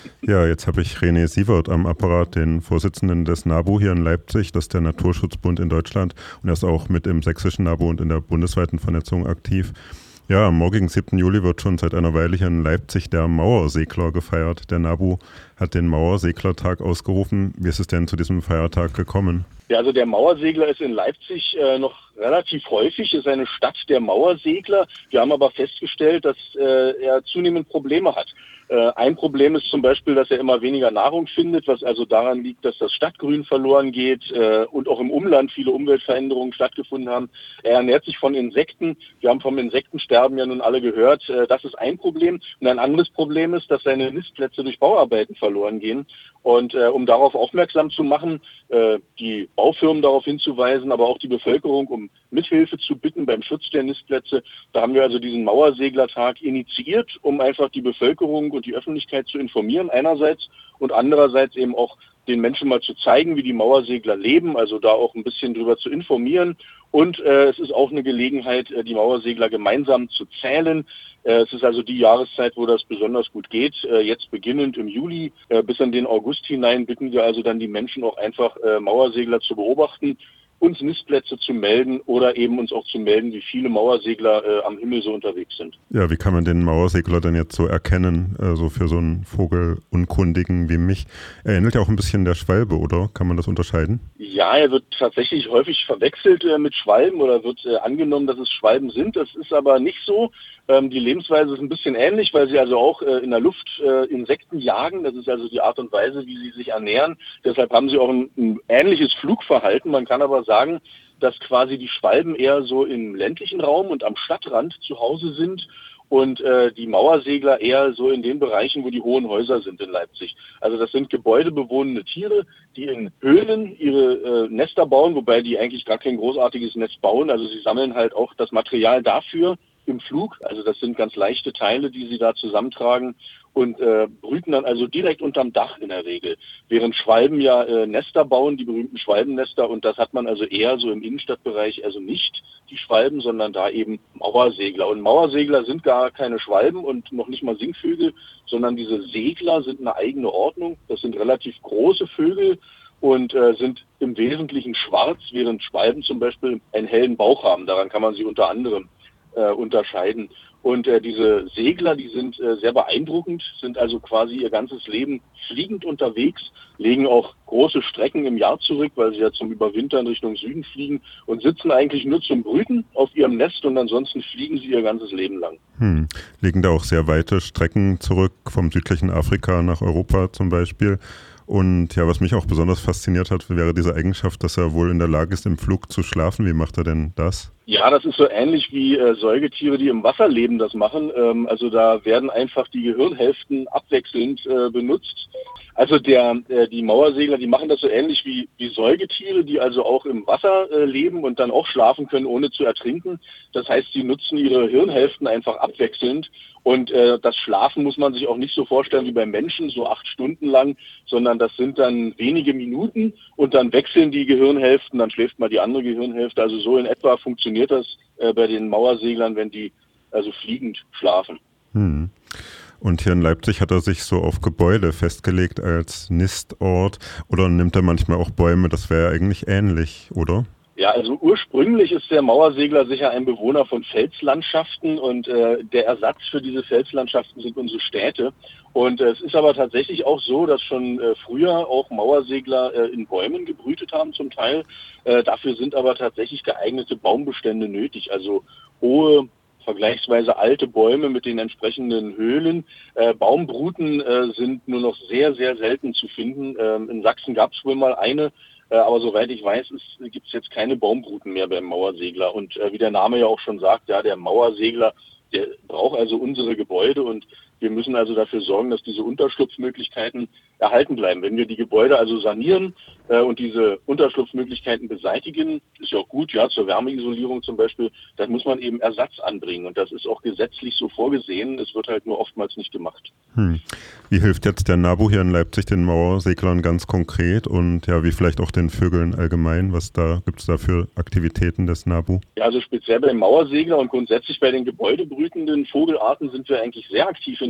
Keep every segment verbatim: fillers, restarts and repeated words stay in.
Ja, jetzt habe ich René Sievert am Apparat, den Vorsitzenden des NABU hier in Leipzig, das ist der Naturschutzbund in Deutschland, und er ist auch mit im sächsischen NABU und in der bundesweiten Vernetzung aktiv. Ja, am morgigen siebten Juli wird schon seit einer Weile hier in Leipzig der Mauersegler gefeiert. Der NABU hat den Mauerseglertag ausgerufen. Wie ist es denn zu diesem Feiertag gekommen? Ja, also der Mauersegler ist in Leipzig äh, noch relativ häufig, ist eine Stadt der Mauersegler. Wir haben aber festgestellt, dass äh, er zunehmend Probleme hat. Äh, ein Problem ist zum Beispiel, dass er immer weniger Nahrung findet, was also daran liegt, dass das Stadtgrün verloren geht äh, und auch im Umland viele Umweltveränderungen stattgefunden haben. Er ernährt sich von Insekten. Wir haben vom Insektensterben ja nun alle gehört. Äh, das ist ein Problem. Und ein anderes Problem ist, dass seine Nistplätze durch Bauarbeiten verloren gehen. Und äh, um darauf aufmerksam zu machen, äh, die Baufirmen darauf hinzuweisen, aber auch die Bevölkerung um Mithilfe zu bitten beim Schutz der Nistplätze, da haben wir also diesen Mauerseglertag initiiert, um einfach die Bevölkerung und die Öffentlichkeit zu informieren einerseits und andererseits eben auch den Menschen mal zu zeigen, wie die Mauersegler leben, also da auch ein bisschen drüber zu informieren. Und äh, es ist auch eine Gelegenheit, äh, die Mauersegler gemeinsam zu zählen. Äh, es ist also die Jahreszeit, wo das besonders gut geht. Äh, jetzt beginnend im Juli äh, bis in den August hinein bitten wir also dann die Menschen auch einfach äh, Mauersegler zu beobachten, uns Nistplätze zu melden oder eben uns auch zu melden, wie viele Mauersegler äh, am Himmel so unterwegs sind. Ja, wie kann man den Mauersegler denn jetzt so erkennen, äh, so für so einen Vogelunkundigen wie mich? Er ähnelt ja auch ein bisschen der Schwalbe, oder? Kann man das unterscheiden? Ja, er wird tatsächlich häufig verwechselt äh, mit Schwalben oder wird äh, angenommen, dass es Schwalben sind. Das ist aber nicht so. Ähm, die Lebensweise ist ein bisschen ähnlich, weil sie also auch äh, in der Luft äh, Insekten jagen. Das ist also die Art und Weise, wie sie sich ernähren. Deshalb haben sie auch ein, ein ähnliches Flugverhalten. Man kann aber sagen, dass quasi die Schwalben eher so im ländlichen Raum und am Stadtrand zu Hause sind und äh, die Mauersegler eher so in den Bereichen, wo die hohen Häuser sind in Leipzig. Also das sind gebäudebewohnende Tiere, die in Höhlen ihre äh, Nester bauen, wobei die eigentlich gar kein großartiges Nest bauen. Also sie sammeln halt auch das Material dafür im Flug. Also das sind ganz leichte Teile, die sie da zusammentragen und äh, brüten dann also direkt unterm Dach in der Regel. Während Schwalben ja äh, Nester bauen, die berühmten Schwalbennester, und das hat man also eher so im Innenstadtbereich, also nicht die Schwalben, sondern da eben Mauersegler. Und Mauersegler sind gar keine Schwalben und noch nicht mal Singvögel, sondern diese Segler sind eine eigene Ordnung. Das sind relativ große Vögel und äh, sind im Wesentlichen schwarz, während Schwalben zum Beispiel einen hellen Bauch haben. Daran kann man sie unter anderem äh, unterscheiden. Und äh, diese Segler, die sind äh, sehr beeindruckend, sind also quasi ihr ganzes Leben fliegend unterwegs, legen auch große Strecken im Jahr zurück, weil sie ja zum Überwintern Richtung Süden fliegen und sitzen eigentlich nur zum Brüten auf ihrem Nest und ansonsten fliegen sie ihr ganzes Leben lang. Hm. Legen da auch sehr weite Strecken zurück, vom südlichen Afrika nach Europa zum Beispiel. Und ja, was mich auch besonders fasziniert hat, wäre diese Eigenschaft, dass er wohl in der Lage ist, im Flug zu schlafen. Wie macht er denn das? Ja, das ist so ähnlich wie äh, Säugetiere, die im Wasser leben, das machen. Ähm, also da werden einfach die Gehirnhälften abwechselnd äh, benutzt. Also der, äh, die Mauersegler, die machen das so ähnlich wie, wie Säugetiere, die also auch im Wasser äh, leben und dann auch schlafen können, ohne zu ertrinken. Das heißt, sie nutzen ihre Hirnhälften einfach abwechselnd. Und äh, das Schlafen muss man sich auch nicht so vorstellen wie beim Menschen, so acht Stunden lang, sondern das sind dann wenige Minuten und dann wechseln die Gehirnhälften, dann schläft mal die andere Gehirnhälfte. Also so in etwa funktioniert das äh, bei den Mauerseglern, wenn die also fliegend schlafen. Hm. Und hier in Leipzig hat er sich so auf Gebäude festgelegt als Nistort, oder nimmt er manchmal auch Bäume? Das wäre ja eigentlich ähnlich, oder? Ja, also ursprünglich ist der Mauersegler sicher ein Bewohner von Felslandschaften und äh, der Ersatz für diese Felslandschaften sind unsere Städte. Und äh, es ist aber tatsächlich auch so, dass schon äh, früher auch Mauersegler äh, in Bäumen gebrütet haben zum Teil. Äh, dafür sind aber tatsächlich geeignete Baumbestände nötig, also hohe, vergleichsweise alte Bäume mit den entsprechenden Höhlen. Äh, Baumbruten äh, sind nur noch sehr, sehr selten zu finden. Ähm, in Sachsen gab es wohl mal eine, äh, aber soweit ich weiß, gibt es jetzt keine Baumbruten mehr beim Mauersegler. Und äh, wie der Name ja auch schon sagt, ja, der Mauersegler, der braucht also unsere Gebäude und wir müssen also dafür sorgen, dass diese Unterschlupfmöglichkeiten erhalten bleiben. Wenn wir die Gebäude also sanieren äh, und diese Unterschlupfmöglichkeiten beseitigen, ist ja auch gut, ja, zur Wärmeisolierung zum Beispiel, dann muss man eben Ersatz anbringen. Und das ist auch gesetzlich so vorgesehen. Es wird halt nur oftmals nicht gemacht. Hm. Wie hilft jetzt der NABU hier in Leipzig den Mauerseglern ganz konkret und ja, wie vielleicht auch den Vögeln allgemein? Was da gibt es da für Aktivitäten des NABU? Ja, also speziell bei den Mauersegler und grundsätzlich bei den gebäudebrütenden Vogelarten sind wir eigentlich sehr aktiv in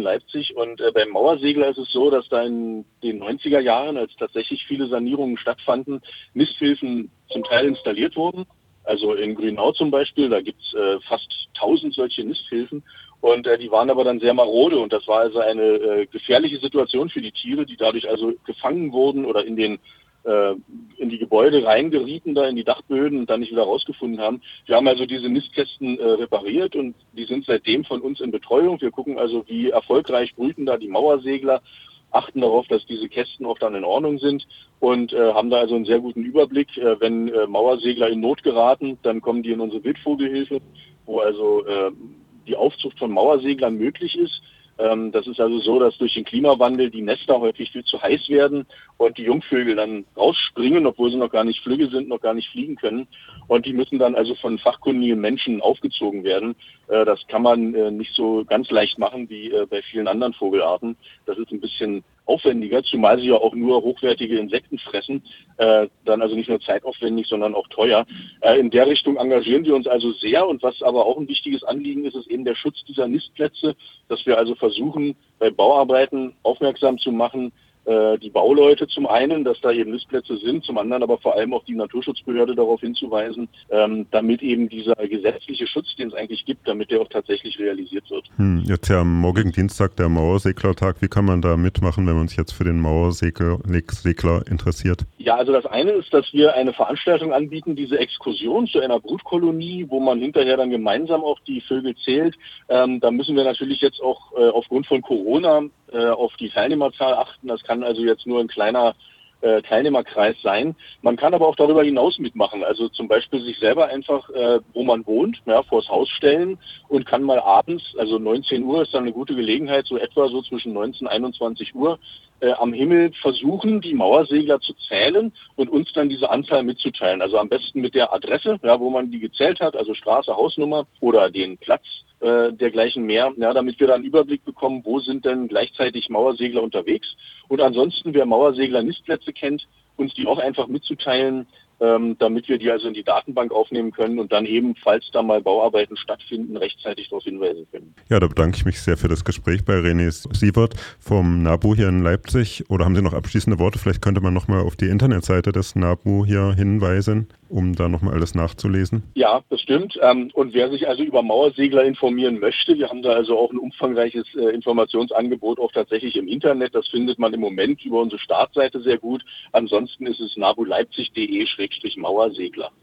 in Leipzig. Und äh, beim Mauersegler ist es so, dass da in den neunziger Jahren, als tatsächlich viele Sanierungen stattfanden, Nisthilfen zum Teil installiert wurden. Also in Grünau zum Beispiel, da gibt's äh, fast tausend solche Nisthilfen. Und äh, die waren aber dann sehr marode. Und das war also eine äh, gefährliche Situation für die Tiere, die dadurch also gefangen wurden oder in den äh, in die Gebäude reingerieten, da in die Dachböden und dann nicht wieder rausgefunden haben. Wir haben also diese Nistkästen äh, repariert und die sind seitdem von uns in Betreuung. Wir gucken also, wie erfolgreich brüten da die Mauersegler, achten darauf, dass diese Kästen auch dann in Ordnung sind und äh, haben da also einen sehr guten Überblick. Äh, wenn äh, Mauersegler in Not geraten, dann kommen die in unsere Wildvogelhilfe, wo also äh, die Aufzucht von Mauerseglern möglich ist. Ähm, das ist also so, dass durch den Klimawandel die Nester häufig viel zu heiß werden und die Jungvögel dann rausspringen, obwohl sie noch gar nicht Flügge sind, noch gar nicht fliegen können. Und die müssen dann also von fachkundigen Menschen aufgezogen werden. Äh, das kann man äh, nicht so ganz leicht machen wie äh, bei vielen anderen Vogelarten. Das ist ein bisschen aufwendiger, zumal sie ja auch nur hochwertige Insekten fressen, äh, dann also nicht nur zeitaufwendig, sondern auch teuer. Äh, in der Richtung engagieren wir uns also sehr und was aber auch ein wichtiges Anliegen ist, ist eben der Schutz dieser Nistplätze, dass wir also versuchen, bei Bauarbeiten aufmerksam zu machen, äh, die Bauleute zum einen, dass da eben Nistplätze sind, zum anderen aber vor allem auch die Naturschutzbehörde darauf hinzuweisen, ähm, damit eben dieser gesetzliche Schutz, den es eigentlich gibt, damit der auch tatsächlich realisiert wird. Hm, jetzt ja am morgigen Dienstag der Mauerseglertag. Wie kann man da mitmachen, wenn man sich jetzt für den Mauersegler Segler interessiert? Ja, also das eine ist, dass wir eine Veranstaltung anbieten, diese Exkursion zu einer Brutkolonie, wo man hinterher dann gemeinsam auch die Vögel zählt. Ähm, da müssen wir natürlich jetzt auch äh, aufgrund von Corona äh, auf die Teilnehmerzahl achten. Das kann also jetzt nur ein kleiner äh, Teilnehmerkreis sein. Man kann aber auch darüber hinaus mitmachen. Also zum Beispiel sich selber einfach, äh, wo man wohnt, ja, vors Haus stellen und kann mal abends, also neunzehn Uhr ist dann eine gute Gelegenheit, so etwa so zwischen neunzehn und einundzwanzig Uhr, äh, am Himmel versuchen, die Mauersegler zu zählen und uns dann diese Anzahl mitzuteilen. Also am besten mit der Adresse, ja, wo man die gezählt hat, also Straße, Hausnummer oder den Platz äh, dergleichen mehr, ja, damit wir dann einen Überblick bekommen, wo sind denn gleichzeitig Mauersegler unterwegs. Und ansonsten, wer Mauersegler-Nistplätze kennt, uns die auch einfach mitzuteilen, ähm, damit wir die also in die Datenbank aufnehmen können und dann eben, falls da mal Bauarbeiten stattfinden, rechtzeitig darauf hinweisen können. Ja, da bedanke ich mich sehr für das Gespräch bei René Sievert vom NABU hier in Leipzig. Oder haben Sie noch abschließende Worte? Vielleicht könnte man nochmal auf die Internetseite des NABU hier hinweisen, um da nochmal alles nachzulesen. Ja, das stimmt. Ähm, und wer sich also über Mauersegler informieren möchte, wir haben da also auch ein umfangreiches äh, Informationsangebot auch tatsächlich im Internet. Das findet man im Moment über unsere Startseite sehr gut. Ansonsten ist es nabuleipzig punkt de Mauersegler.